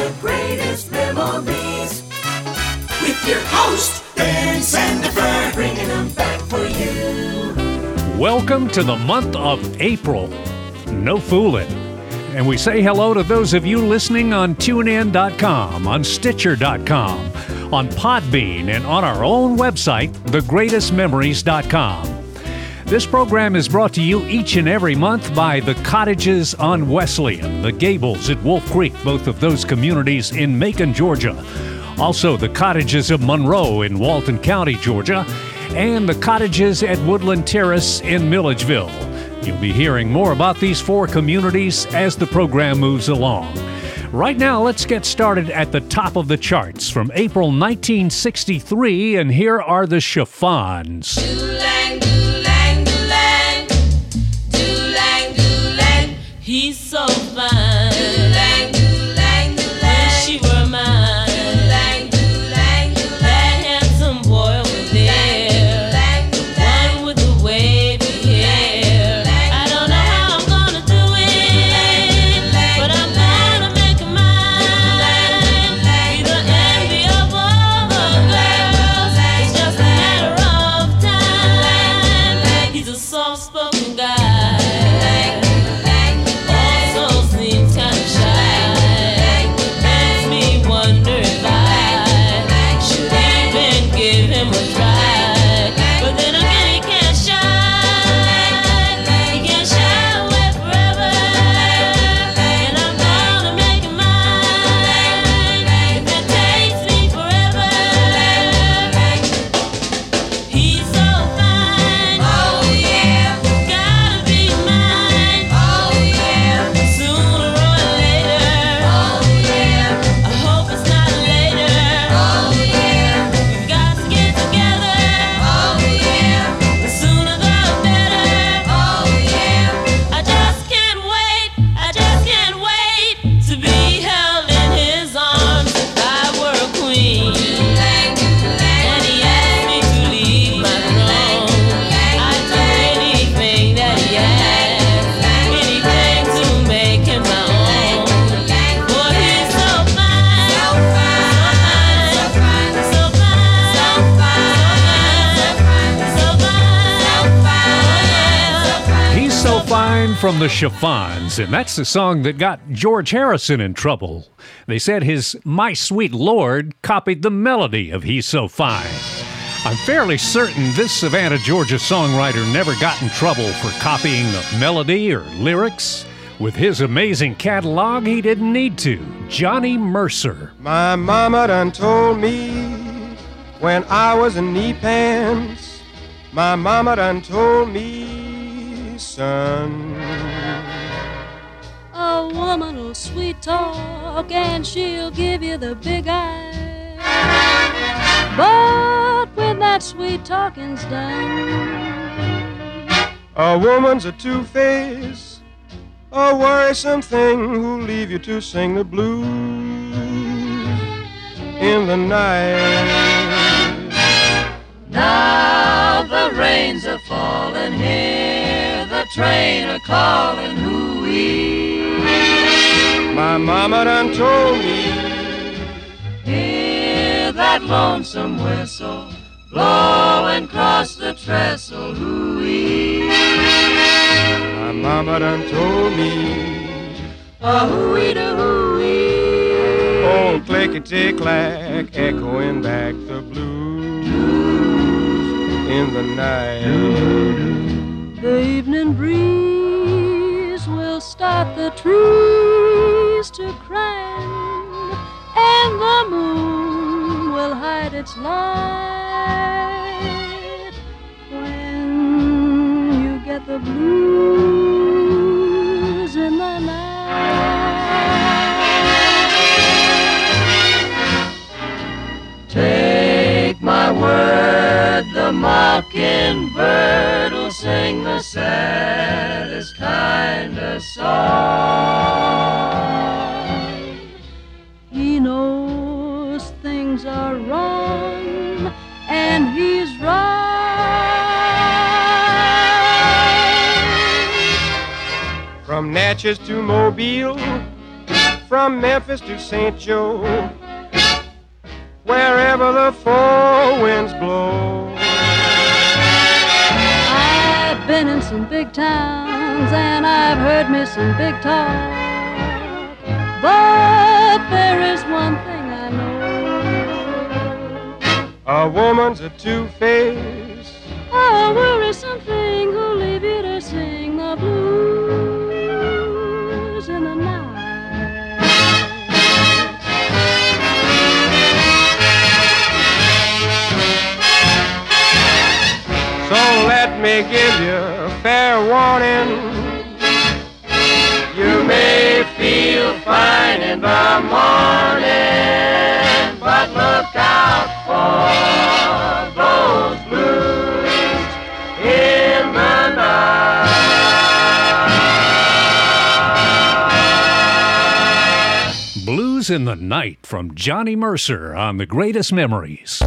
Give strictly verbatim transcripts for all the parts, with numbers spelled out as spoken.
The greatest memories. With your host, Ben Sandifer, bringing them back for you. Welcome to the month of April. No fooling. And we say hello to those of you listening on tune in dot com, on Stitcher dot com, on Podbean, and on our own website, the greatest memories dot com. This program is brought to you each and every month by the Cottages on Wesleyan, the Gables at Wolf Creek, both of those communities in Macon, Georgia. Also, the Cottages of Monroe in Walton County, Georgia, and the Cottages at Woodland Terrace in Milledgeville. You'll be hearing more about these four communities as the program moves along. Right now, let's get started at the top of the charts from April nineteen sixty-three, and here are the Chiffons. Do-lang, do-lang, do-lang, do-lang, do-lang, he's so fine. Do-lang, do-lang, do-lang, wish he were mine. Do-lang, do-lang, do-lang, that handsome boy over there, do-lang, do-lang, one with the wavy hair. I don't know how I'm gonna do it, but I'm gonna make him mine. Be the envy of all the girls, it's just a matter of time. He's a soft-spoken guy, also seems kinda shy. Makes me wonder if I should even give him a try. But then again, he can't shine, he can't shy away forever. And I'm gonna make him mine, if it takes me forever. He's so fine, oh yeah, gotta be mine, oh yeah, sooner or later, oh yeah, I hope it's not later, oh yeah, we've got to get together, oh yeah, the sooner the better, oh yeah, I just can't wait, I just can't wait to be held in his arms if I were a queen. And he asked me to leave my throne, I'd do anything that he asked, anything to make him my own. For he's so fine, so fine, so fine, so fine, so fine, He's So Fine from the Chiffons, and that's the song that got George Harrison in trouble. They said his My Sweet Lord copied the melody of He's So Fine. I'm fairly certain this Savannah, Georgia songwriter never got in trouble for copying a melody or lyrics. With his amazing catalog, he didn't need to. Johnny Mercer. My mama done told me when I was in knee pants. My mama done told me, son. A woman will sweet talk and she'll give you the big eye. But when that sweet talking's done, A woman's a two-face, a worrisome thing who'll leave you to sing the blues in the night. Now the rains are falling, hear the train a calling, hoo-wee. My mama done told me Hear that lonesome whistle blowing across the trestle, hoo-wee. My mama done told me, A hoo-wee to hoo-wee. oh, clickety-clack, echoing back the blues in the night. the evening breeze will start the trees to crying, and the moon will hide its light when you get the blues in the night. Take my word, the mockingbird will sing the saddest kind of song. He knows things are wrong, and he's right. From Natchez to Mobile, from Memphis to Saint Joe, wherever the four winds blow. I've been in some big towns and I've heard me some big talk, but there is one thing I know. A woman's a two-faced, A worrisome thing who'll leave you to sing the blues in the night. so let me give you a fair warning. You may feel fine in the morning, but look out for those blues in the night. Blues in the Night from Johnny Mercer on The Greatest Memories.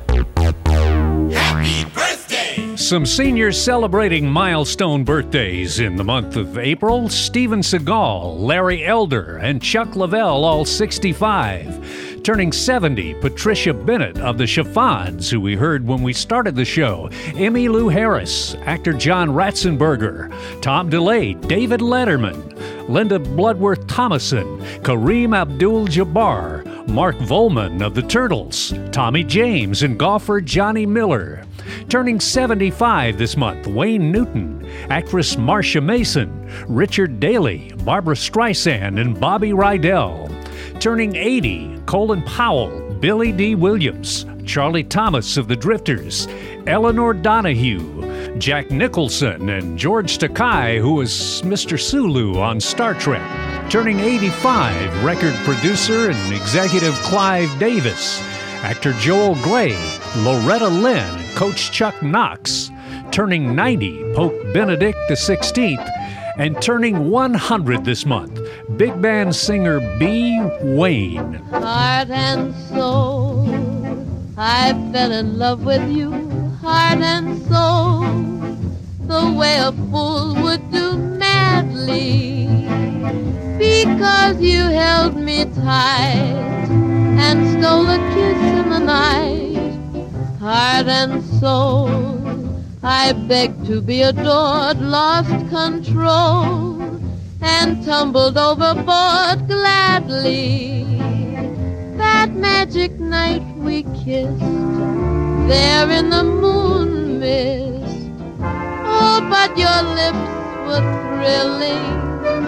Happy birthday! Some seniors celebrating milestone birthdays in the month of April. Steven Seagal, Larry Elder, and Chuck Leavell, all sixty-five. Turning seventy, Patricia Bennett of the Chiffons, who we heard when we started the show. Emmylou Harris, actor John Ratzenberger, Tom DeLay, David Letterman, Linda Bloodworth Thomason, Kareem Abdul-Jabbar, Mark Volman of the Turtles, Tommy James, and golfer Johnny Miller. Turning seventy-five this month, Wayne Newton, actress Marcia Mason, Richard Daly, Barbara Streisand, and Bobby Rydell. Turning eighty, Colin Powell, Billy D. Williams, Charlie Thomas of the Drifters, Eleanor Donahue, Jack Nicholson, and George Takei, who was Mister Sulu on Star Trek. Turning eighty-five, record producer and executive Clive Davis, actor Joel Grey, Loretta Lynn, and Coach Chuck Knox. Turning ninety, Pope Benedict the sixteenth, and turning one hundred this month, big band singer B. Wayne. Heart and soul, I fell in love with you, heart and soul, the way a fool would do madly, because you held me tight and stole a kiss in the night. Heart and soul, I begged to be adored, lost control, and tumbled overboard gladly. That magic night we kissed, there in the moon mist. Oh, but your lips were thrilling,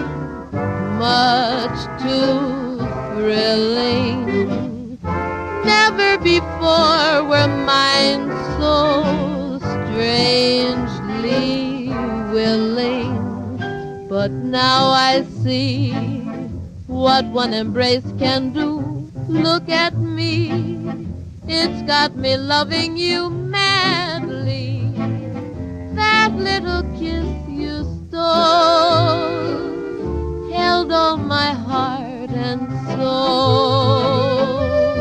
much too thrilling. Never before were mine so strangely willing. But now I see what one embrace can do. Look at me, it's got me loving you madly. That little kiss you stole held all my heart and soul.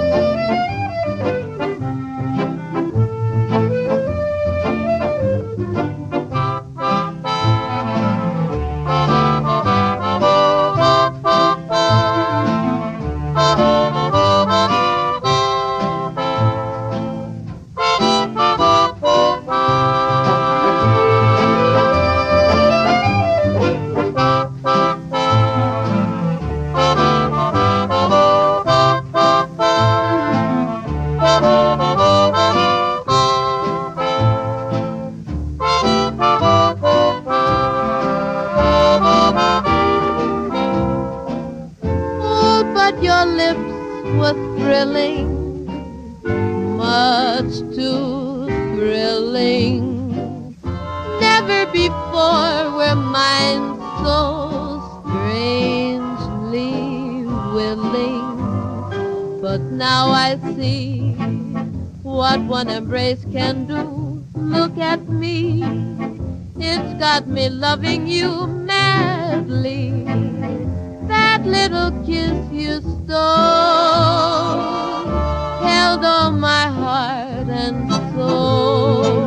Embrace can do. Look at me, it's got me loving you madly. That little kiss you stole held all my heart and soul.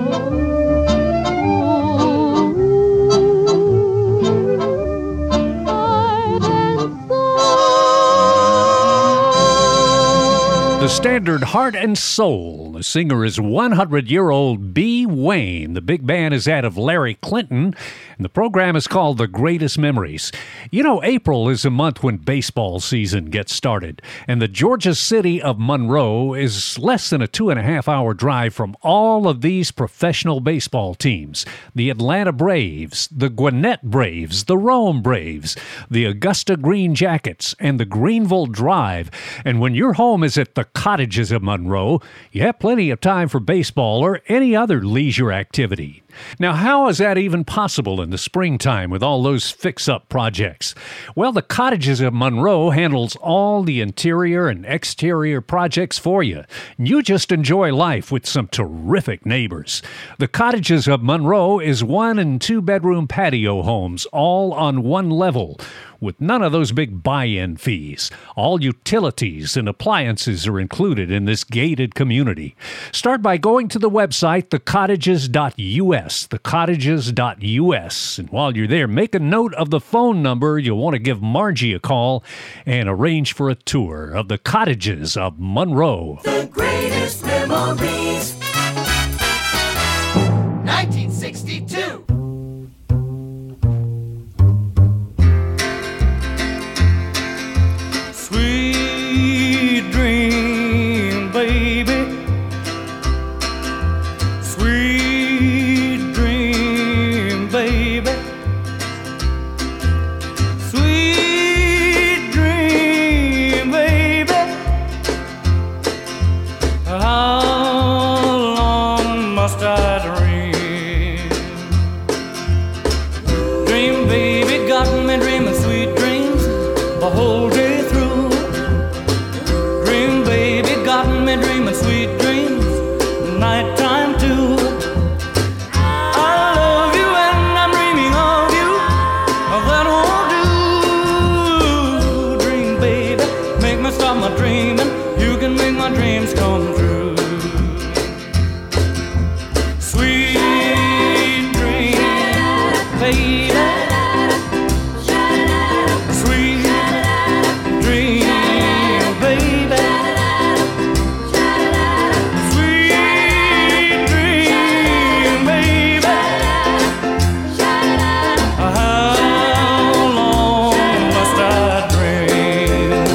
Ooh, heart and soul. the standard Heart and Soul. The singer is one hundred-year-old B. Wayne. The big band is that of Larry Clinton, and the program is called The Greatest Memories. You know, April is a month when baseball season gets started, and the Georgia city of Monroe is less than a two-and-a-half-hour drive from all of these professional baseball teams. The Atlanta Braves, the Gwinnett Braves, the Rome Braves, the Augusta Green Jackets, and the Greenville Drive. And when your home is at the Cottages of Monroe, you have plenty of time for baseball or any other leisure activity. Now, how is that even possible in the springtime with all those fix-up projects? Well, the Cottages of Monroe handles all the interior and exterior projects for you. You just enjoy life with some terrific neighbors. The Cottages of Monroe is one and two bedroom patio homes, all on one level, with none of those big buy-in fees. All utilities and appliances are included in this gated community. Start by going to the website, the cottages dot U S, the cottages dot U S. And while you're there, make a note of the phone number. You'll want to give Margie a call and arrange for a tour of the Cottages of Monroe. The greatest memories. nineteen sixty-two. Sweet dream, baby. Sweet dream, baby. Sweet dream, baby. How long must I dream? Dream, baby, got me dreaming sweet dreams the whole day through. Dream, baby, got me dreaming sweet dreams, nighttime too. I love you and I'm dreaming of you, that won't do. Dream, baby, make me stop my dreaming. You can make my dreams come true. Sweet dream, baby. Sweet dream, baby. Sweet dream, baby. How long must I dream?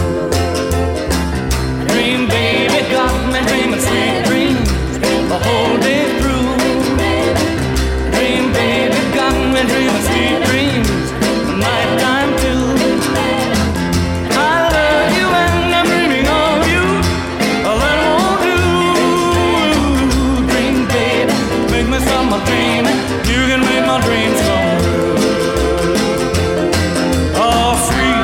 Dream, baby, got me dreaming sweet dreams the whole day through. Dream, baby, got me dreaming sweet dreams, nighttime too. I love you and I'm dreaming of you, that won't do. Dream, baby, make me stop my dreaming. You can make my dreams come true. Oh, sweet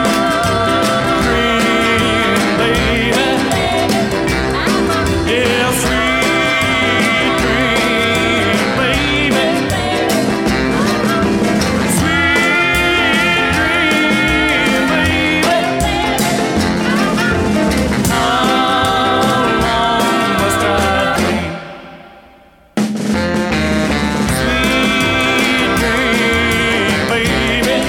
dream, baby. Yeah, sweet dream, baby. Sweet dream, baby. How long must I dream? Sweet dream, baby.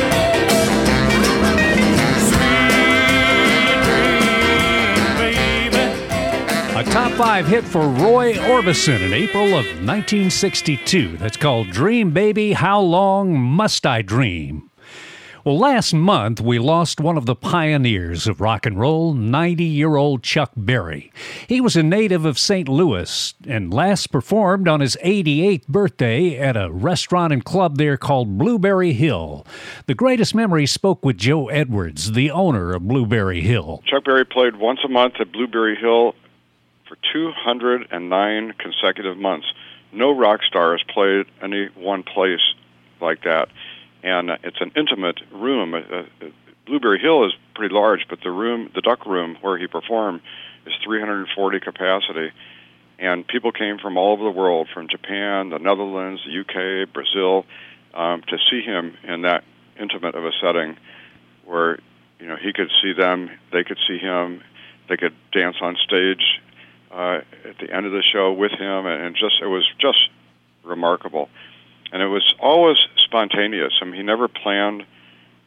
Sweet dream, baby. A top five hit for Roy Orbison in April of nineteen sixty-two. That's called Dream Baby, How Long Must I Dream? Well, last month we lost one of the pioneers of rock and roll, ninety-year-old Chuck Berry. He was a native of Saint Louis and last performed on his eighty-eighth birthday at a restaurant and club there called Blueberry Hill. The Greatest Memories spoke with Joe Edwards, the owner of Blueberry Hill. Chuck Berry played once a month at Blueberry Hill for two hundred nine consecutive months. No rock star has played any one place like that. And uh, it's an intimate room. Uh, uh, Blueberry Hill is pretty large, but the room, the duck room where he performed, is three hundred forty capacity. And people came from all over the world, from Japan, the Netherlands, the U K, Brazil, um, to see him in that intimate of a setting where, you know, he could see them, they could see him, they could dance on stage uh, at the end of the show with him, and just it was just remarkable. And it was always spontaneous. I mean, he never planned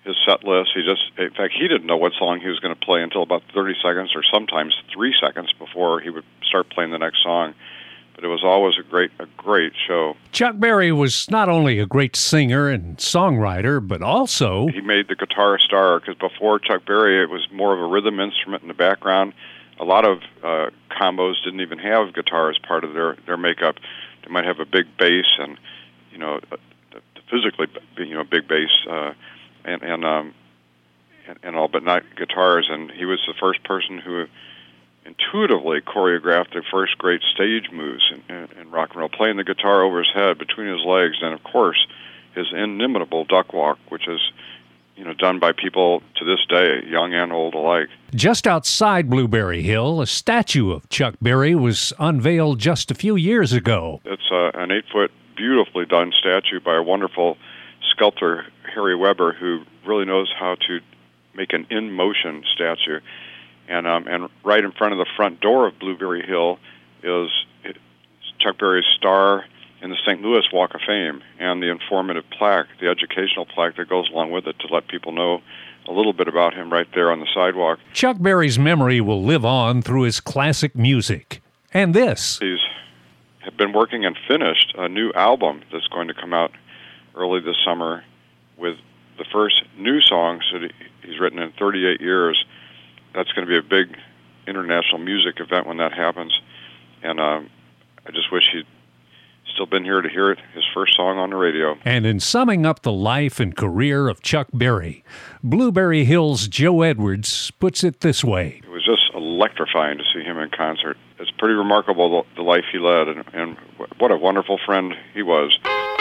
his set list. He just, in fact, he didn't know what song he was going to play until about thirty seconds or sometimes three seconds before he would start playing the next song. But it was always a great, a great show. Chuck Berry was not only a great singer and songwriter, but also he made the guitar a star, because before Chuck Berry, it was more of a rhythm instrument in the background. A lot of uh, combos didn't even have guitar as part of their, their makeup. They might have a big bass and, you know, physically, you know, big bass uh, and and, um, and and all, but not guitars. And he was the first person who intuitively choreographed the first great stage moves in, in, in rock and roll, playing the guitar over his head, between his legs, and of course his inimitable duck walk, which is, you know, done by people to this day, young and old alike. Just outside Blueberry Hill, a statue of Chuck Berry was unveiled just a few years ago. It's uh, an eight-foot, beautifully done statue by a wonderful sculptor, Harry Weber, who really knows how to make an in-motion statue. And um, and right in front of the front door of Blueberry Hill is Chuck Berry's star in the Saint Louis Walk of Fame and the informative plaque, the educational plaque that goes along with it to let people know a little bit about him right there on the sidewalk. Chuck Berry's memory will live on through his classic music. And this. He's have been working and finished a new album that's going to come out early this summer with the first new songs that he's written in thirty-eight years. That's going to be a big international music event when that happens. And um, I just wish he'd still been here to hear it, his first song on the radio. And in summing up the life and career of Chuck Berry, Blueberry Hill's Joe Edwards puts it this way. It was just electrifying to see him in concert. It's pretty remarkable, the, the life he led, and, and what a wonderful friend he was.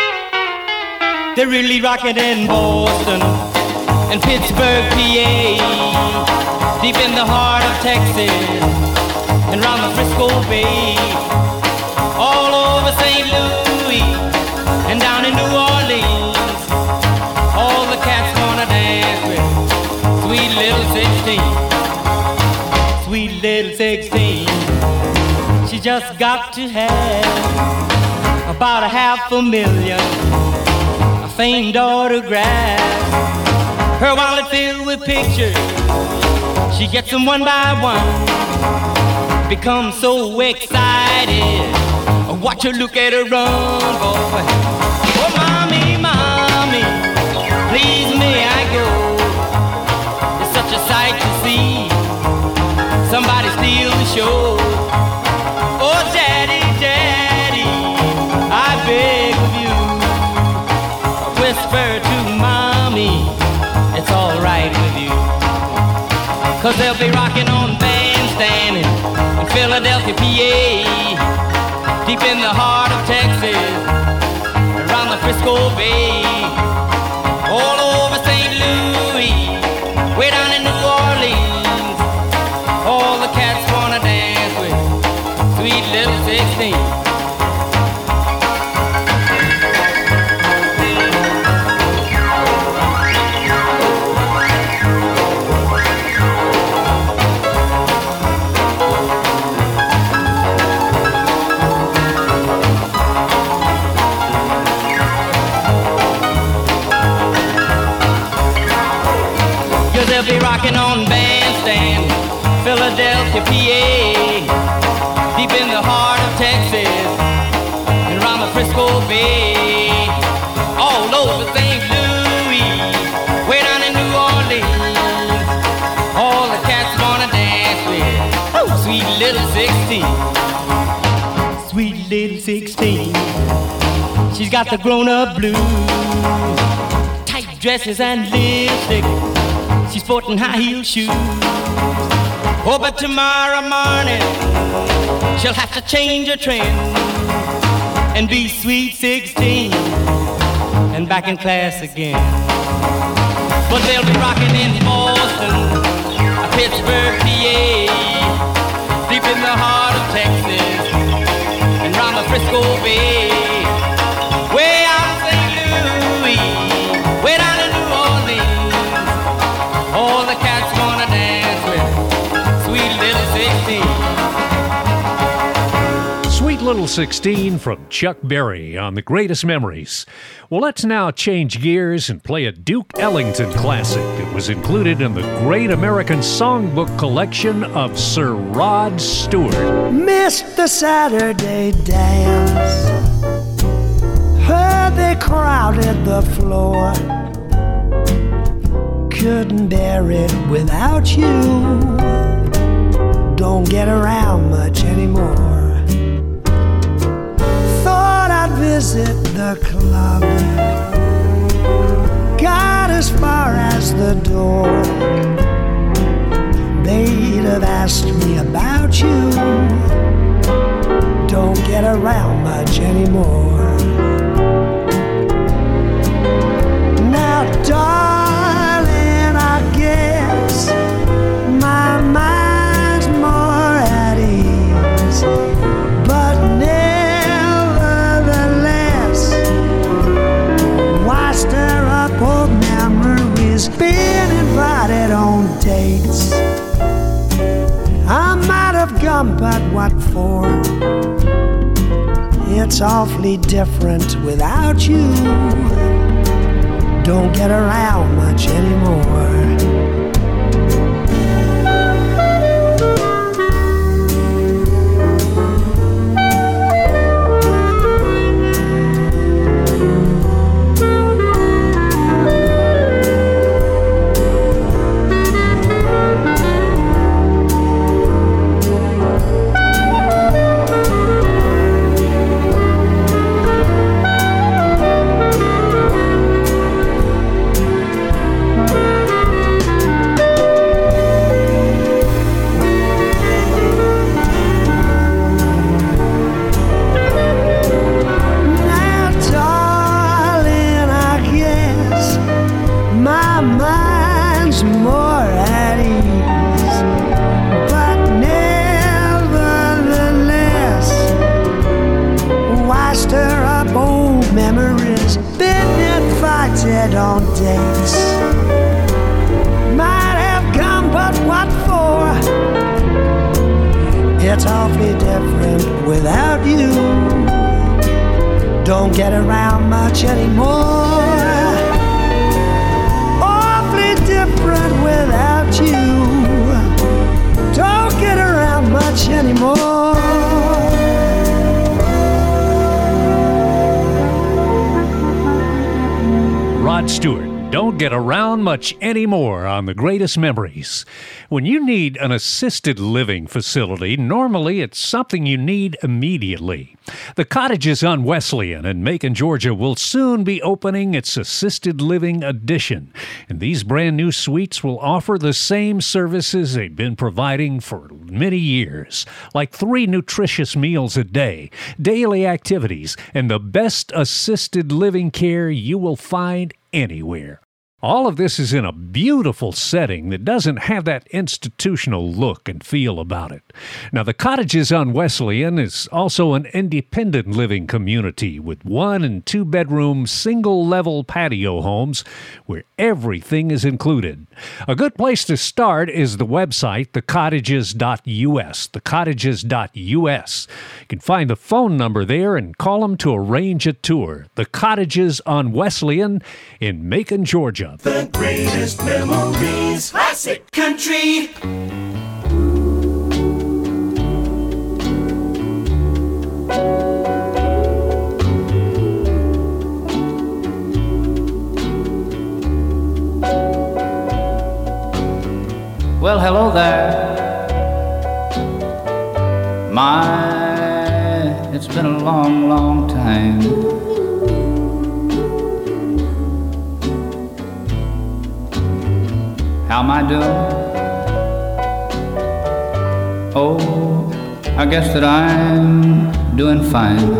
They're really rocking in Boston and Pittsburgh, P A, deep in the heart of Texas and round the Frisco Bay, all over Saint Louis and down in New Orleans. All the cats wanna dance with sweet little sixteen, sweet little sixteen. She just got to have about a half a million famed autographs, her wallet filled with pictures. She gets them one by one, becomes so excited. Watch her look at her run, boy. Oh, mommy, mommy, please may I go? It's such a sight to see somebody steal the show. Oh, daddy, daddy, I beg of you, whisper to mommy, it's all right with you. Cause they'll be rocking on Bandstand in Philadelphia, P A, deep in the heart of Texas, around the Frisco Bay, all over Saint Louis, way down in New Orleans. All the cats wanna dance with sweet little sixteen. They'll be rocking on Bandstand, Philadelphia, P A, deep in the heart of Texas, and around the Frisco Bay, all over Saint Louis, way down in New Orleans. All the cats wanna dance with oh, sweet little sixteen, sweet little sixteen. She's got the grown-up blues, tight dresses and lipstick. She's sporting high-heel shoes. Oh, but tomorrow morning she'll have to change her trend and be sweet sixteen and back in class again. But they'll be rocking in Boston, Pittsburgh, P A, deep in the heart of Texas and round the Frisco Bay, way out in Saint Louis, way down in New Orleans. All the cats wanna dance with sweet little sixteen. Sweet Little sixteen from Chuck Berry on The Greatest Memories. Well, let's now change gears and play a Duke Ellington classic that was included in the Great American Songbook collection of Sir Rod Stewart. Missed the Saturday dance, heard they crowded the floor, couldn't bear it without you, don't get around much anymore. Thought I'd visit the club, got as far as the door, they'd have asked me about you, don't get around much anymore. Now darling, I guess my mind's more at ease, but nevertheless, why stir up old memories? Been invited on dates, I might have gone, but what for? It's awfully different without you, don't get around much anymore. On dates, might have come, but what for? It's awfully different without you, don't get around much anymore. Awfully different without you, don't get around much anymore. Rod Stewart, don't get around much anymore on The Greatest Memories. When you need an assisted living facility, normally it's something you need immediately. The Cottages on Wesleyan in Macon, Georgia will soon be opening its assisted living addition. And these brand new suites will offer the same services they've been providing for many years, like three nutritious meals a day, daily activities, and the best assisted living care you will find anywhere. All of this is in a beautiful setting that doesn't have that institutional look and feel about it. Now, the Cottages on Wesleyan is also an independent living community with one and two bedroom single-level patio homes where everything is included. A good place to start is the website, the cottages dot U S, the cottages dot U S. You can find the phone number there and call them to arrange a tour. The Cottages on Wesleyan in Macon, Georgia. The greatest memories. Classic country. Well, hello there. My, it's been a long, long time. How am I doing? Oh, I guess that I'm doing fine.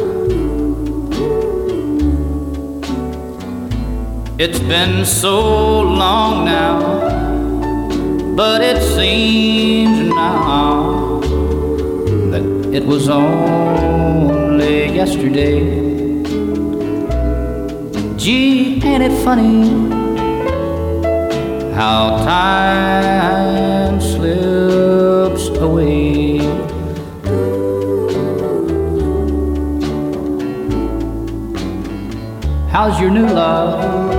It's been so long now, but it seems now that it was only yesterday. Gee, ain't it funny how time slips away? How's your new love?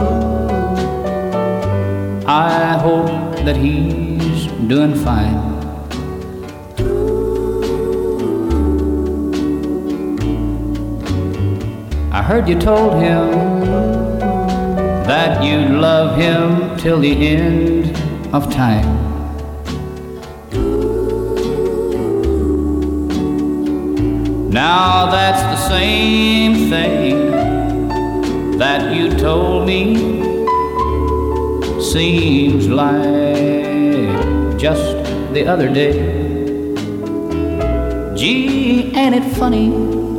I hope that he's doing fine. I heard you told him that you'd love him till the end of time. Now that's the same thing that you told me. Seems like just the other day. Gee, ain't it funny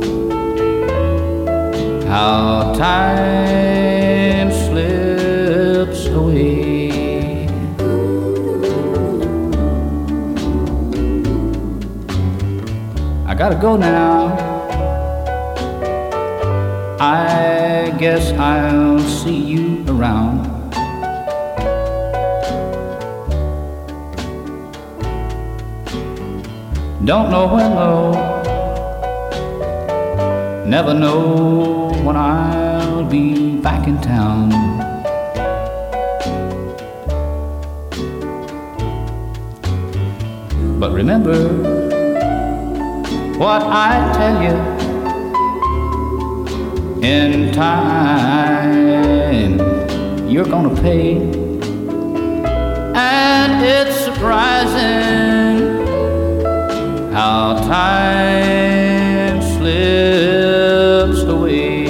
how time slips away? I gotta go now. I guess I'll see you around. Don't know when though, never know when I'll be back in town. But remember what I tell you, in time you're gonna pay. And it's surprising how time slips away.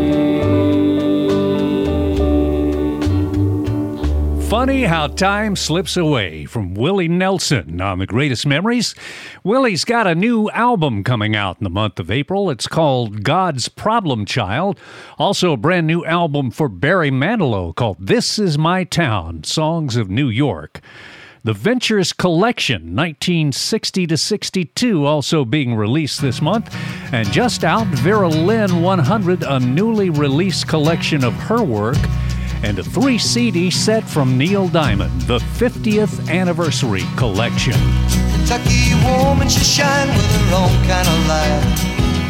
Funny how time slips away, from Willie Nelson on The Greatest Memories. Willie's got a new album coming out in the month of April. It's called God's Problem Child. Also a brand new album for Barry Manilow called This Is My Town, Songs of New York. The Ventures Collection, nineteen sixty to sixty-two, also being released this month. And just out, Vera Lynn one hundred, a newly released collection of her work. And a three C D set from Neil Diamond, the fiftieth Anniversary Collection. Kentucky woman, she shine with her own kind of light.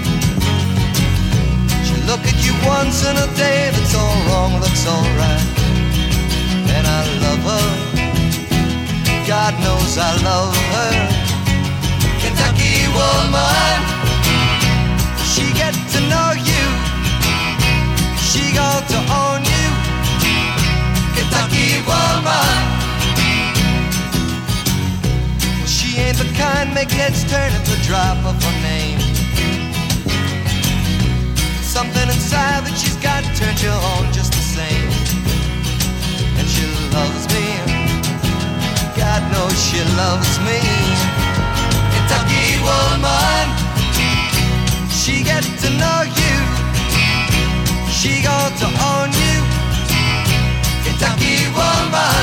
She look at you once in a day, that's all wrong, looks all right. And I love her, God knows I love her. Kentucky woman, she get to know you, she got to own you. Kentucky woman, she ain't the kind make heads turn at the drop of her name. Something inside that she's got turns you on just the same. And she loves me, God knows she loves me. Kentucky woman, she get to know you, she got to own you. Kentucky woman,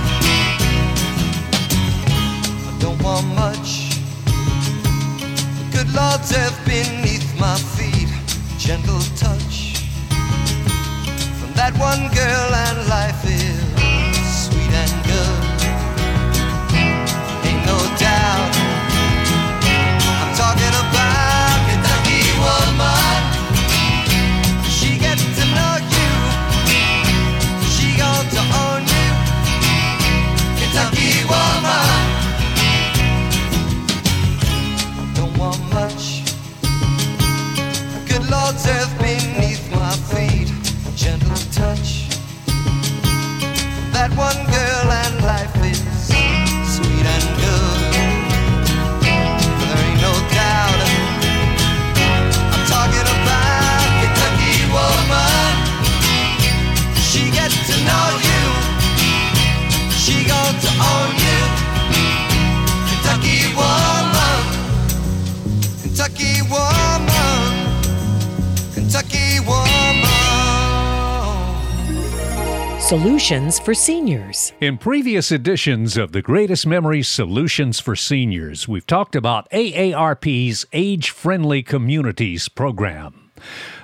I don't want much. The good Lord's earth beneath my feet, gentle touch from that one girl, and life is sweet and good. Ain't no doubt I'm talking about Kentucky woman. She gets to know you, to own you, Kentucky woman. Don't want much. Good Lord's earth beneath my feet, gentle touch. That one girl, and life is sweet and good. There ain't no doubt I'm talking about Kentucky woman. She gets to know you, she got to own you. Kentucky woman, Kentucky woman, Kentucky woman. Solutions for Seniors. In previous editions of The Greatest Memories Solutions for Seniors, we've talked about A A R P's Age Friendly Communities program.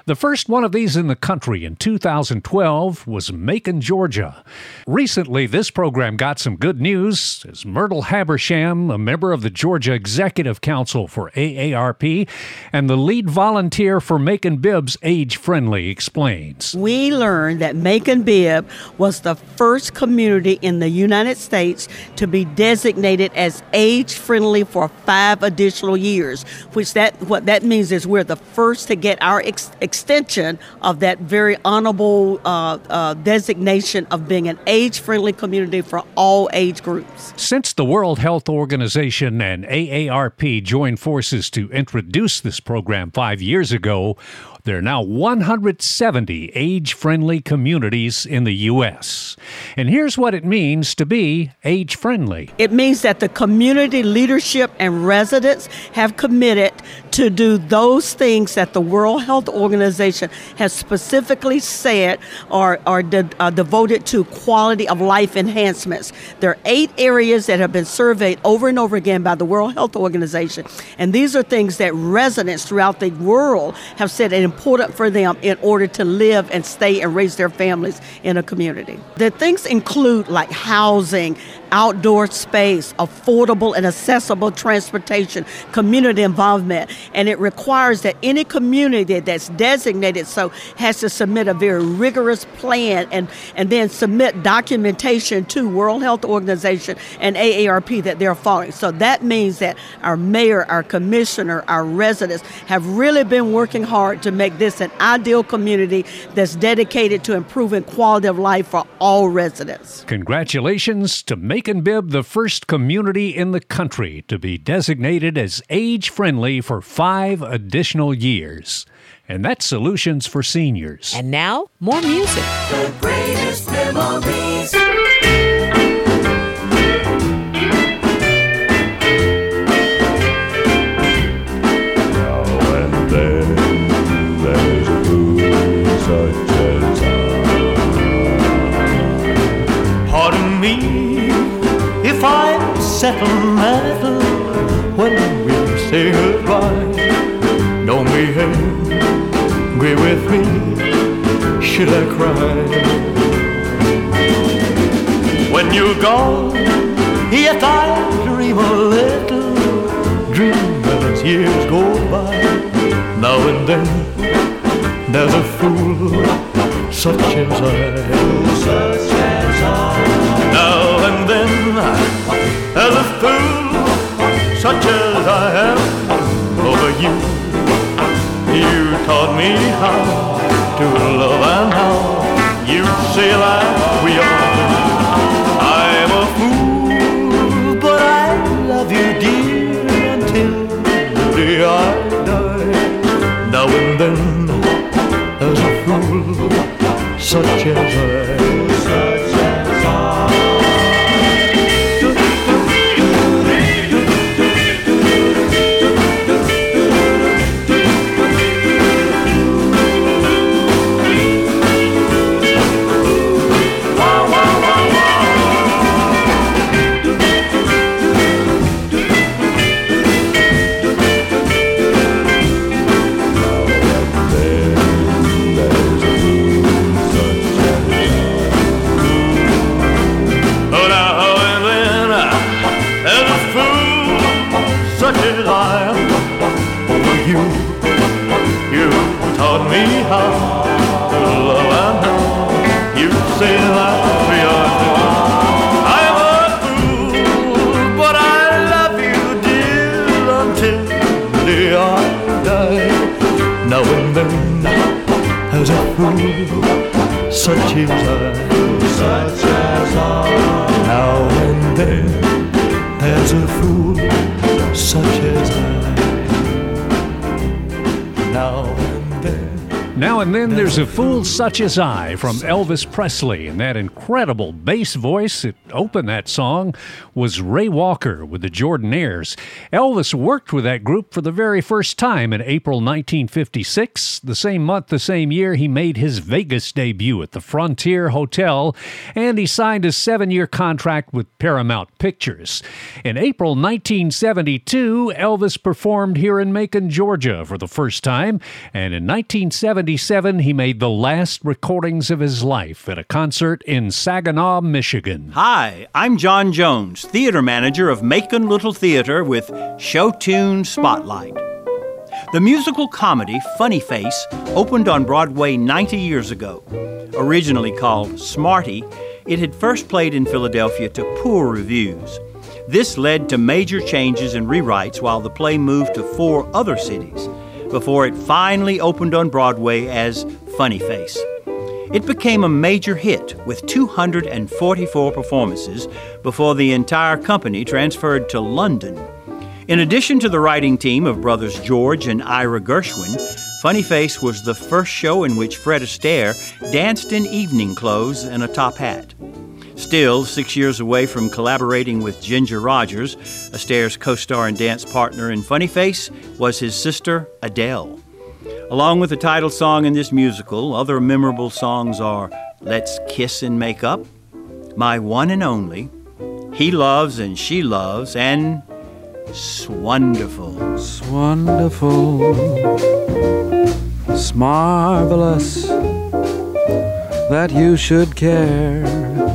The first one of these in the country in two thousand twelve was Macon, Georgia. Recently, this program got some good news as Myrtle Habersham, a member of the Georgia Executive Council for A A R P and the lead volunteer for Macon Bibbs Age Friendly, explains. We learned that Macon Bibb was the first community in the United States to be designated as age friendly for five additional years, which that what that means is we're the first to get our ex- extension of that very honorable uh, uh, designation of being an age-friendly community for all age groups. Since the World Health Organization and A A R P joined forces to introduce this program five years ago, there are now one hundred seventy age-friendly communities in the U S. And here's what it means to be age-friendly. It means that the community leadership and residents have committed to do those things that the World Health Organization has specifically said are, are, de- are devoted to quality of life enhancements. There are eight areas that have been surveyed over and over again by the World Health Organization, and these are things that residents throughout the world have said are important for them in order to live and stay and raise their families in a community. The things include like housing, outdoor space, affordable and accessible transportation, community involvement, and it requires that any community that's designated so has to submit a very rigorous plan and, and then submit documentation to World Health Organization and A A R P that they're following. So that means that our mayor, our commissioner, our residents have really been working hard to make this an ideal community that's dedicated to improving quality of life for all residents. Congratulations to Macon Bibb, the first community in the country to be designated as age-friendly for five additional years. And that's Solutions for Seniors. And now, more music. The greatest memories. Now and then there's a fool such as I. Pardon me if I sentimental when we say goodbye. Don't be angry with me, should I cry? When you're gone, yet I dream a little dream as years go by. Now and then there's a fool such as I. Such as I. Now and then there's a fool such as I am over you. You taught me how to love and how you say that we are. I'm a fool, but I love you, dear, until the day I die. Now and then there's a fool such as I. Such as I. Such as I, such as I. Now and then there's a fool such as I. Now and then. Now and then there's A Fool Such As I from Elvis Presley, and that incredible bass voice that opened that song was Ray Walker with the Jordanaires. Elvis worked with that group for the very first time in April nineteen fifty-six. The same month, the same year, he made his Vegas debut at the Frontier Hotel, and he signed a seven-year contract with Paramount Pictures. In April nineteen seventy-two, Elvis performed here in Macon, Georgia for the first time, and in nineteen seventy-seven, he made the last recordings of his life at a concert in Saginaw, Michigan. Hi, I'm John Jones, theater manager of Macon Little Theater with Showtune Spotlight. The musical comedy Funny Face opened on Broadway ninety years ago. Originally called Smarty, it had first played in Philadelphia to poor reviews. This led to major changes and rewrites while the play moved to four other cities before it finally opened on Broadway as Funny Face. It became a major hit with two hundred forty-four performances before the entire company transferred to London. In addition to the writing team of brothers George and Ira Gershwin, Funny Face was the first show in which Fred Astaire danced in evening clothes and a top hat. Still, six years away from collaborating with Ginger Rogers, Astaire's co-star and dance partner in Funny Face was his sister, Adele. Along with the title song in this musical, other memorable songs are Let's Kiss and Make Up, My One and Only, He Loves and She Loves, and Swonderful. Swonderful, Smarvelous, that you should care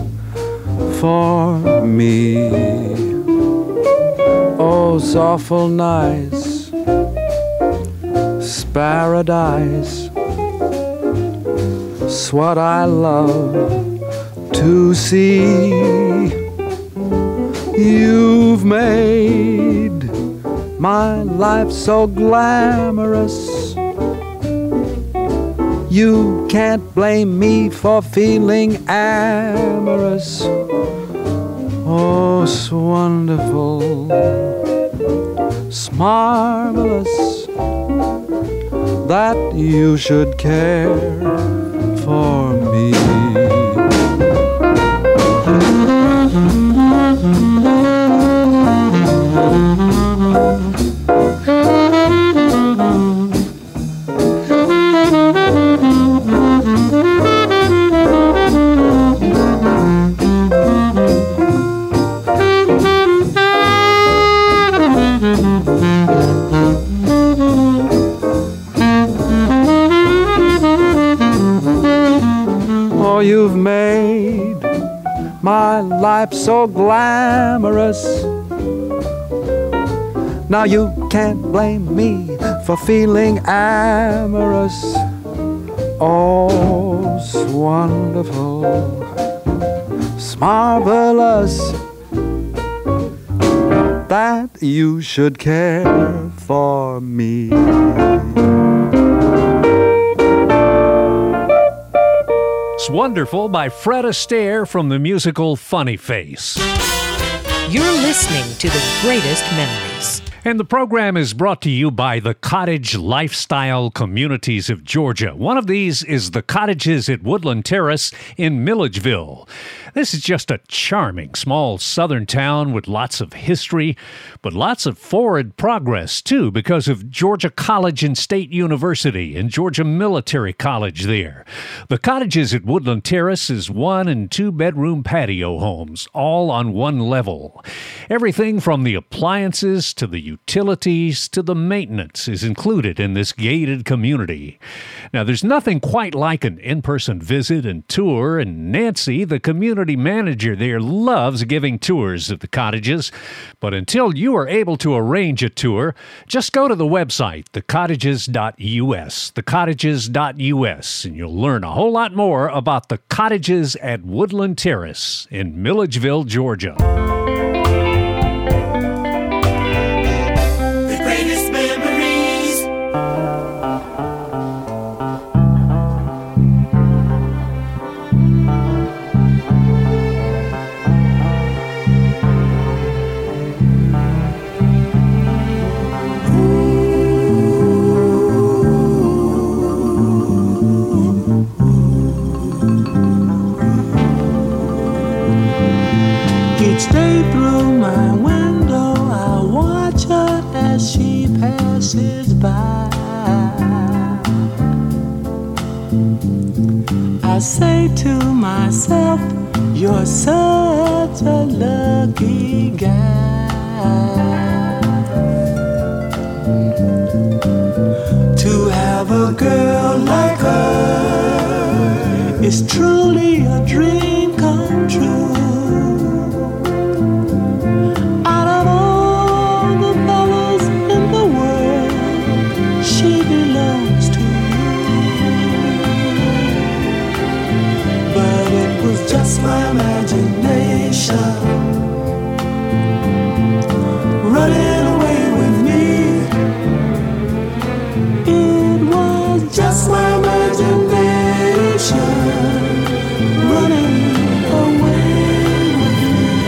for me. Oh, it's awful nice, Paradise, 's what I love to see. You've made my life so glamorous. You can't blame me for feeling amorous. Oh, it's wonderful, it's marvelous that you should care for me. Oh, you've made my life so glamorous. Now you can't blame me for feeling amorous. Oh, it's wonderful, it's marvelous that you should care for me. It's Wonderful by Fred Astaire from the musical Funny Face. You're listening to the greatest memories. And the program is brought to you by the Cottage Lifestyle Communities of Georgia. One of these is the Cottages at Woodland Terrace in Milledgeville. This is just a charming small southern town with lots of history, but lots of forward progress, too, because of Georgia College and State University and Georgia Military College there. The Cottages at Woodland Terrace is one and two bedroom patio homes, all on one level. Everything from the appliances to the utilities to the maintenance is included in this gated community. Now, there's nothing quite like an in-person visit and tour, and Nancy, the community manager there, loves giving tours of the cottages. But until you are able to arrange a tour, just go to the website, the cottages dot U S, the cottages dot U S, and you'll learn a whole lot more about the Cottages at Woodland Terrace in Milledgeville, Georgia. as she passes by. I say to myself, you're such a lucky guy to have a girl like her. Is truly a dream come true. Out of all the fellas in the world, she belongs to you. But it was just my imagination running away with me. It was just my imagination running away with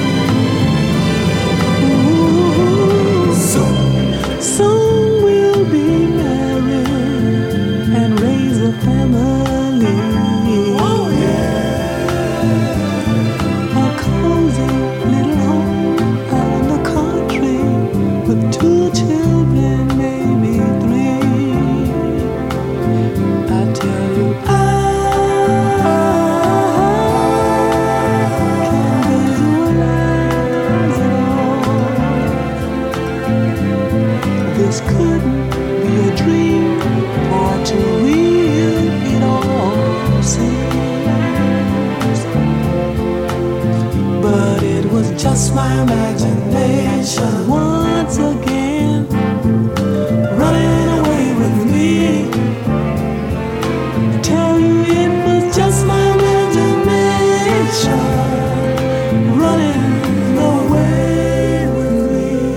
me. Ooh. Soon, soon we'll be married and raise a family. Oh yeah, a cozy little home out in the country with two children, maybe three. I tell you, I this couldn't be a dream, or too real it all seems. But it was just my imagination once again running away with me. I tell you, it was just my imagination running away with me.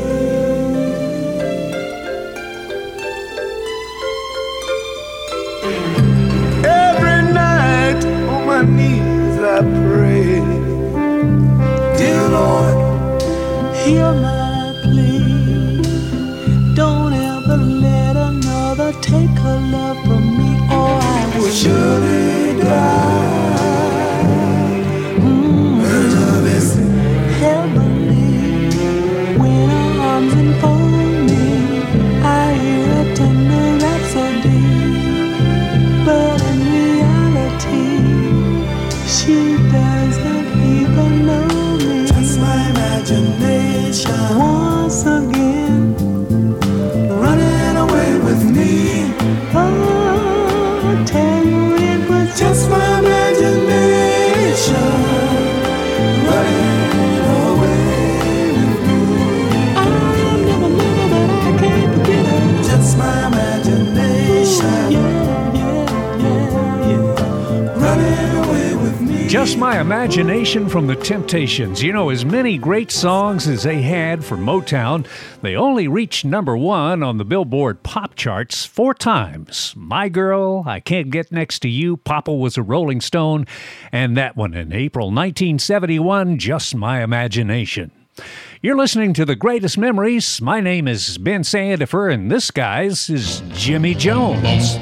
Every night on my knees I pray, dear Lord, hear my plea. Don't ever let another take her love from me, or I will surely die. Mm. Her love is heavenly. When her arms enfold me, I hear a tender rhapsody. But in reality, she doesn't even know me. just my imagination Once again, running away with me. oh, I tell you, it was Just my imagination running away with me. I'll never, never, but I can't forget her. Just my imagination Yeah, yeah, yeah, yeah. running away with me. Just My Imagination from the Temptations. You know, as many great songs as they had for Motown, they only reached number one on the Billboard pop charts four times. My Girl, I Can't Get Next to You, Papa Was a Rolling Stone, and that one in April nineteen seventy-one, Just My Imagination. You're listening to The Greatest Memories. My name is Ben Sandifer, and this guy's is Jimmy Jones.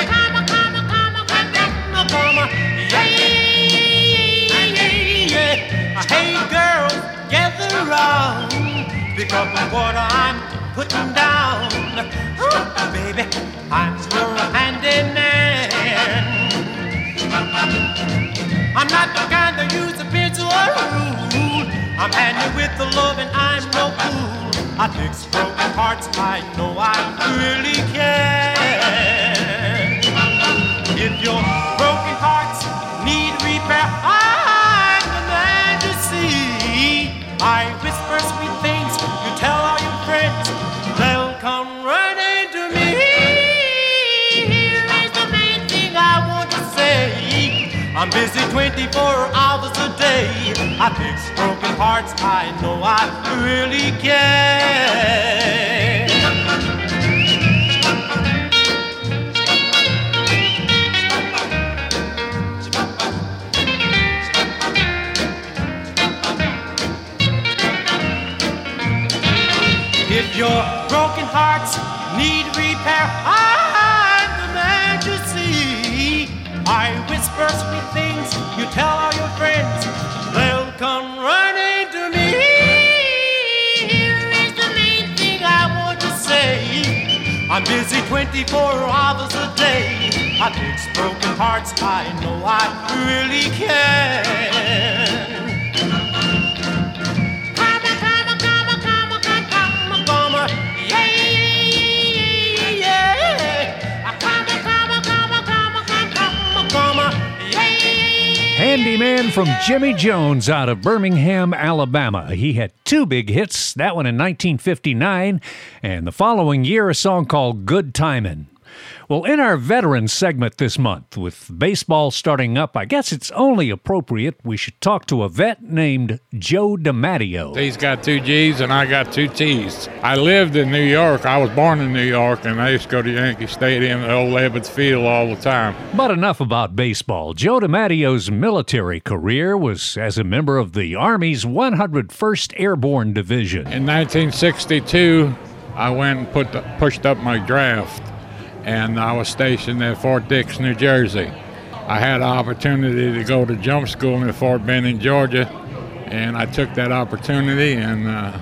Hey girls, gather round, pick up what I'm putting down. Oh, baby, I'm your handyman. I'm not the kind to use a pencil or a rule. I'm handy with the love and I'm no fool. I fix broken hearts, I know I really can. If your broken hearts need repair, I'm the man to see. I whisper sweet things, you tell all your friends, they'll come running to me. Here is the main thing I want to say. I'm busy twenty-four hours a day. I fix broken hearts, I know I really can. If your broken hearts need repair, I'm the man to see. I whisper sweet things, you tell all your friends, they'll come running to me. Here is the main thing I want to say. I'm busy twenty-four hours a day. I fix broken hearts, I know I really can. Karma, karma, karma, karma, karma, karma, yeah, yeah, yeah. Karma, karma, karma, karma, karma, karma, yeah. Handyman from Jimmy Jones out of Birmingham, Alabama. He had two big hits, that one in nineteen fifty-nine, and the following year a song called Good Timin'. Well, in our veterans segment this month, with baseball starting up, I guess it's only appropriate we should talk to a vet named Joe DiMatteo. He's got two G's and I got two T's. I lived in New York. I was born in New York, and I used to go to Yankee Stadium and Old Ebbets Field all the time. But enough about baseball. Joe DiMatteo's military career was as a member of the Army's one hundred first Airborne Division. In nineteen sixty-two, I went and put the, pushed up my draft, and I was stationed at Fort Dix, New Jersey. I had an opportunity to go to jump school in Fort Benning, Georgia, and I took that opportunity, and uh,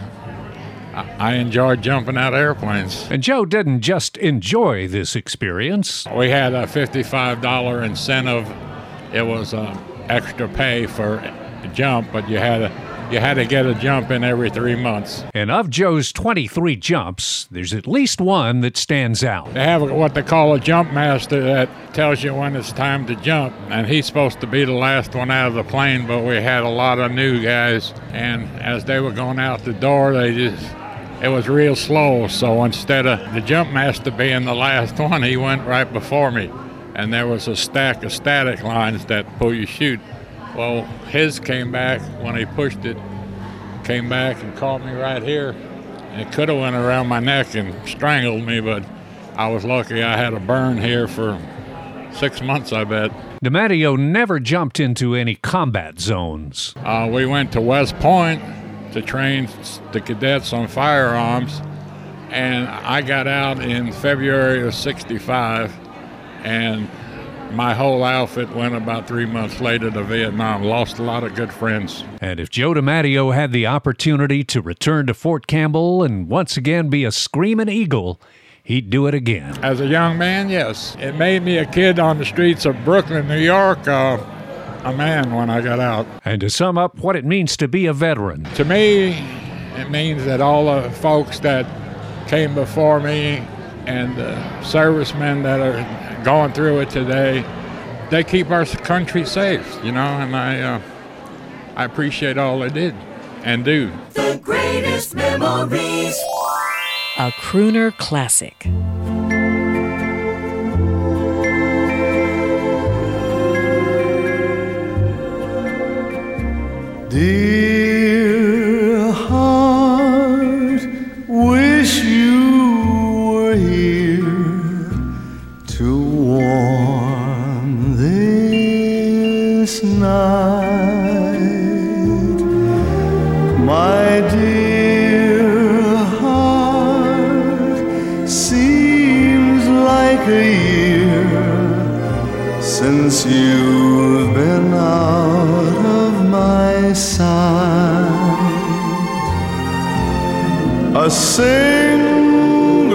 I enjoyed jumping out of airplanes. And Joe didn't just enjoy this experience. We had a fifty-five dollars incentive. It was uh, extra pay for a jump, but you had a You had to get a jump in every three months. And of Joe's twenty-three jumps, there's at least one that stands out. They have what they call a jump master that tells you when it's time to jump, and he's supposed to be the last one out of the plane, but we had a lot of new guys, and as they were going out the door, they just, it was real slow, so instead of the jump master being the last one, he went right before me, and there was a stack of static lines that pull you chute. Well, his came back when he pushed it, came back and caught me right here. It could have went around my neck and strangled me, but I was lucky. I had a burn here for six months, I bet. DiMatteo never jumped into any combat zones. Uh, we went to West Point to train the cadets on firearms, and I got out in February of sixty-five, and my whole outfit went about three months later to Vietnam. Lost a lot of good friends. And if Joe DiMatteo had the opportunity to return to Fort Campbell and once again be a screaming eagle, he'd do it again. As a young man, yes. It made me a kid on the streets of Brooklyn, New York, uh, a man when I got out. And to sum up what it means to be a veteran. To me, it means that all the folks that came before me and the servicemen that are going through it today, they keep our country safe, you know, and I uh, I appreciate all they did and do. The greatest memories. A crooner classic. Dear heart, wish you were here to warm this night. My dear heart, seems like a year since you've been out of my sight. A single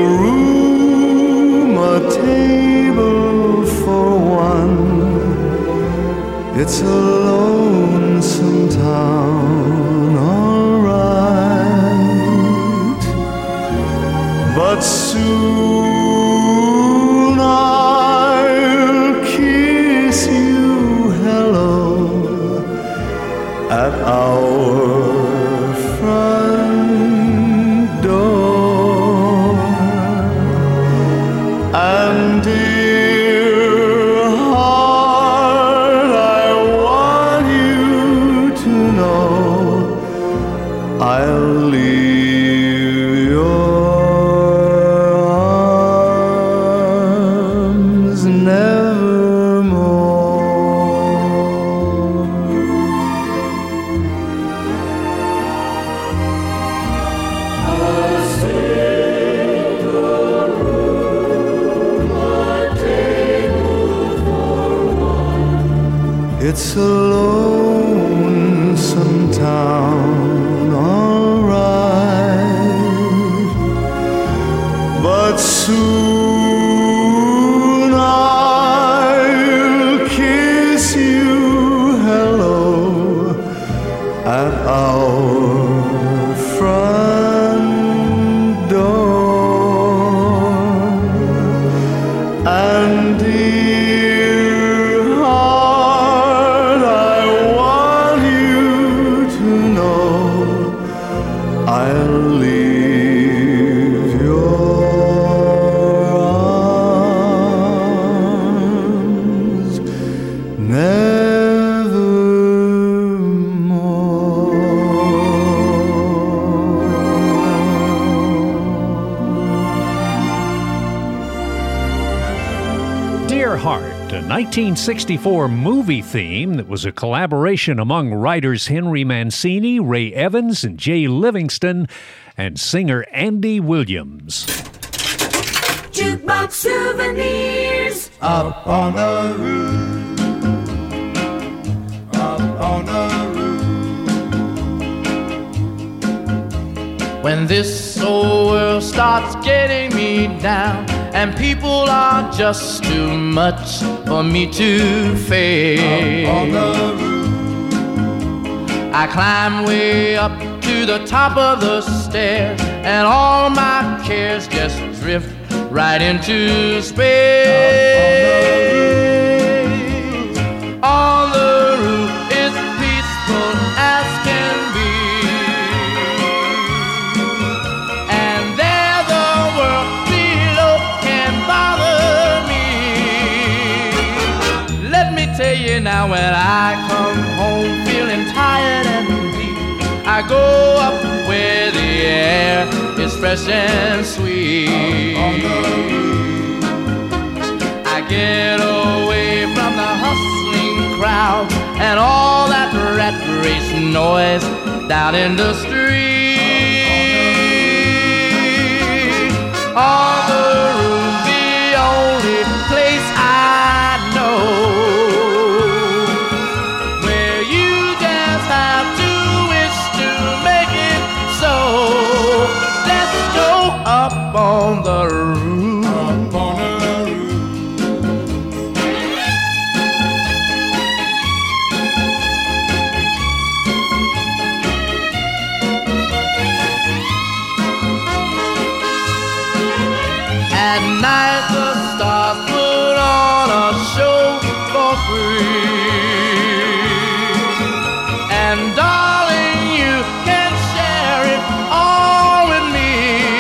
room, a table for one. It's a lonesome town, all right. But soon I'll kiss you hello at our front door. And dear heart, I want you to know I'll leave your arms nevermore. It's a lonesome town, all right. But but soon I'll kiss you hello at our front door. And dear heart, I want you to know I'll leave your arms nevermore. Dear Heart, a nineteen sixty-four movie theme that was a collaboration among writers Henry Mancini, Ray Evans, and Jay Livingston, and singer Andy Williams. Jukebox souvenirs. Up on the roof, up on the roof. When this old world starts getting me down and people are just too much for me to face, Up on the roof, I climb way up to the top of the stairs and all my cares just drift right into space. On the roof is peaceful as can be, and there the world below can bother me. Let me tell you now, when I come home feeling tired and weak, I go up where the air is fresh and sweet. I get away from the hustling crowd and all that rat race noise down in the street. On the roof, the only place I know where you just have to wish to make it so. Let's go up on the roof. up on the At night the stars put on a show for free, and darling, you can share it all with me.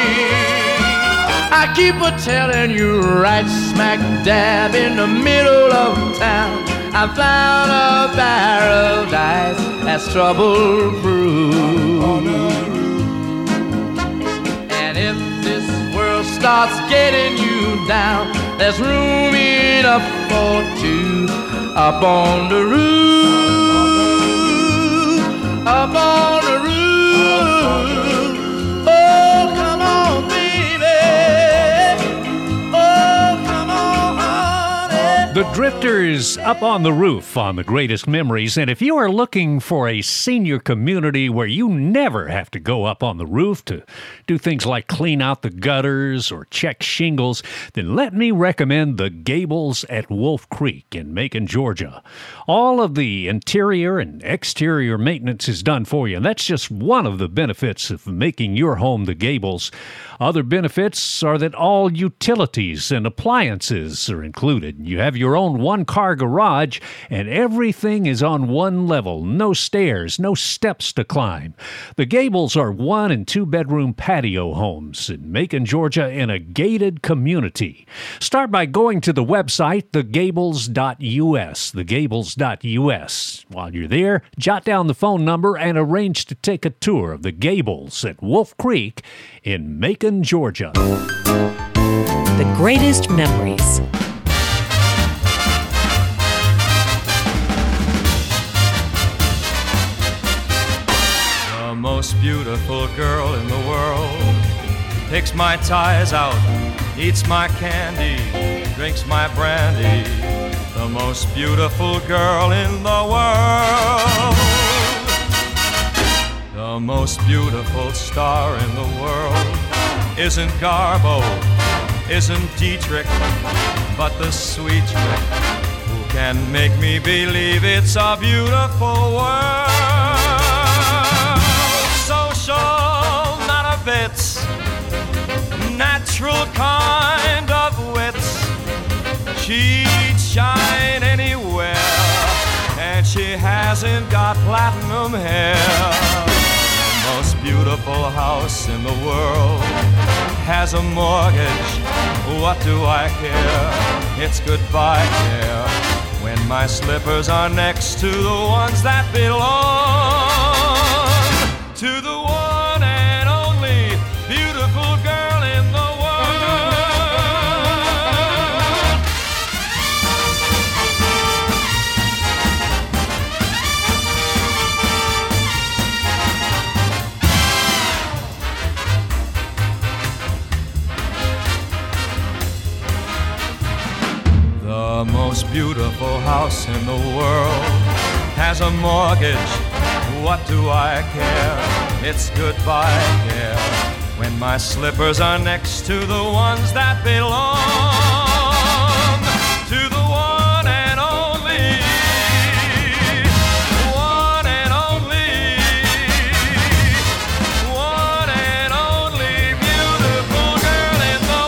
I keep a telling you, right smack dab in the middle of town, I found a barrel of dice that's trouble-proof. And if this world starts getting you down, there's room enough for two up on the roof, up on the roof. Oh, come on, baby. Oh, come on, honey. The Drifters up on the roof on The Greatest Memories. And if you are looking for a senior community where you never have to go up on the roof to do things like clean out the gutters or check shingles, then let me recommend the Gables at Wolf Creek in Macon, Georgia. All of the interior and exterior maintenance is done for you, and that's just one of the benefits of making your home the Gables. Other benefits are that all utilities and appliances are included. You have your own one-car garage, and everything is on one level. No stairs, no steps to climb. The Gables are one- and two-bedroom patio homes in Macon, Georgia, in a gated community. Start by going to the website, the gables dot U S, the gables dot U S. While you're there, jot down the phone number and arrange to take a tour of the Gables at Wolf Creek in Macon, Georgia. The Greatest Memories. The most beautiful girl in the world picks my ties out, eats my candy, drinks my brandy. The most beautiful girl in the world. The most beautiful star in the world isn't Garbo isn't Dietrich, but the sweet trick who can make me believe it's a beautiful world. Social, not a bits, natural kind of wits. She'd shine anywhere, and she hasn't got platinum hair. The most beautiful house in the world has a mortgage. What do I care? It's goodbye care when my slippers are next to the ones that belong to the one and only beautiful girl in the The most beautiful house in the world has a mortgage. What do I care? It's goodbye care when my slippers are next to the ones that belong to the one and only, one and only, one and only beautiful girl in the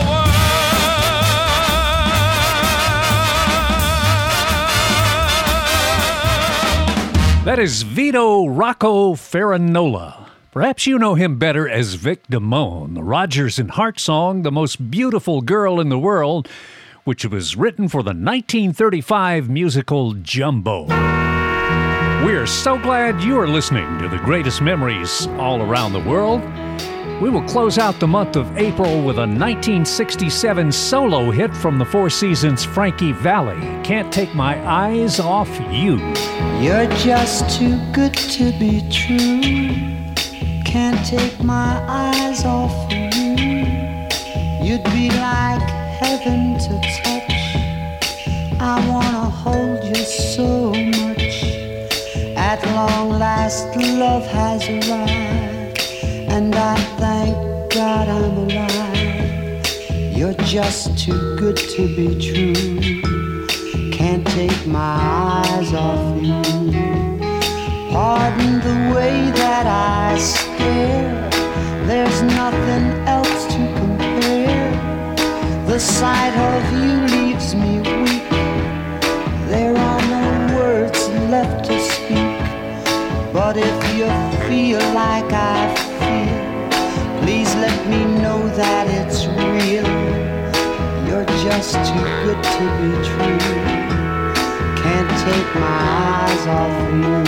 That is Vito Rocco Farinola. Perhaps you know him better as Vic Damone, the Rodgers and Hart song, The Most Beautiful Girl in the World, which was written for the nineteen thirty-five musical Jumbo. We're so glad you are listening to the greatest memories all around the world. We will close out the month of April with a nineteen sixty-seven solo hit from the Four Seasons' Frankie Valli, Can't Take My Eyes Off You. You're just too good to be true. Can't take my eyes off of you. You'd be like heaven to touch. I wanna hold you so much. At long last, love has arrived, and I thank God I'm alive. You're just too good to be true. Can't take my eyes off you. Pardon the way that I stare. There's nothing else to compare. The sight of you leaves me weak. There are no words left to speak. But if you feel like I feel, please let me know that it's real. You're just too good to be true. Can't take my eyes off you.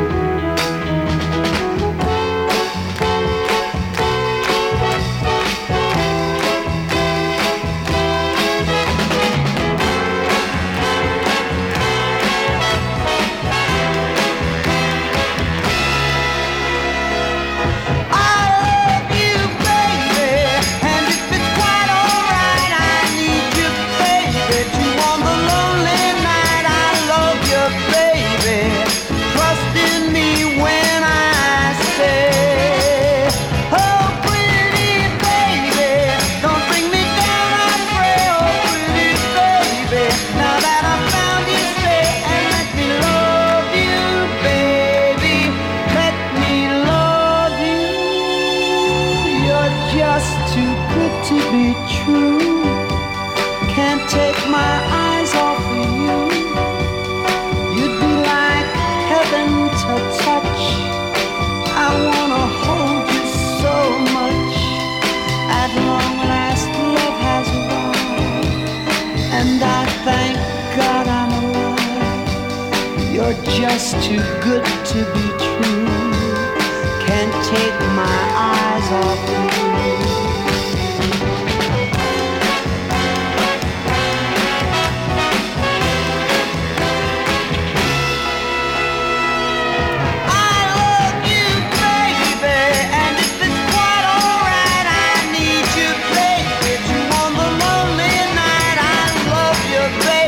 Just too good to be true. Can't take my eyes off you.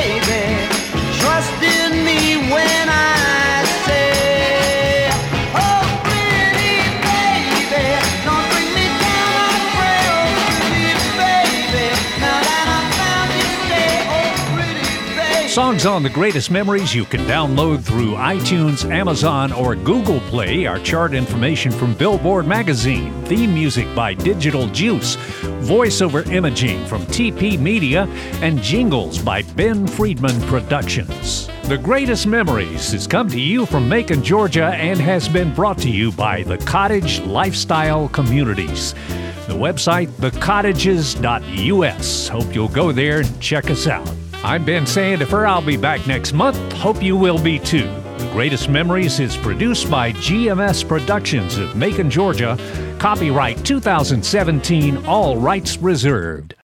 Trust in me when I say, oh, Songs on the Greatest Memories you can download through iTunes, Amazon, or Google Play. Our chart information from Billboard Magazine. Theme music by Digital Juice. Voiceover imaging from T P Media. And jingles by Ben Friedman Productions. The Greatest Memories has come to you from Macon, Georgia, and has been brought to you by the Cottage Lifestyle Communities. The website, the cottages dot U S. Hope you'll go there and check us out. I'm Ben Sandifer. I'll be back next month. Hope you will be too. The Greatest Memories is produced by G M S Productions of Macon, Georgia. Copyright two thousand seventeen, all rights reserved.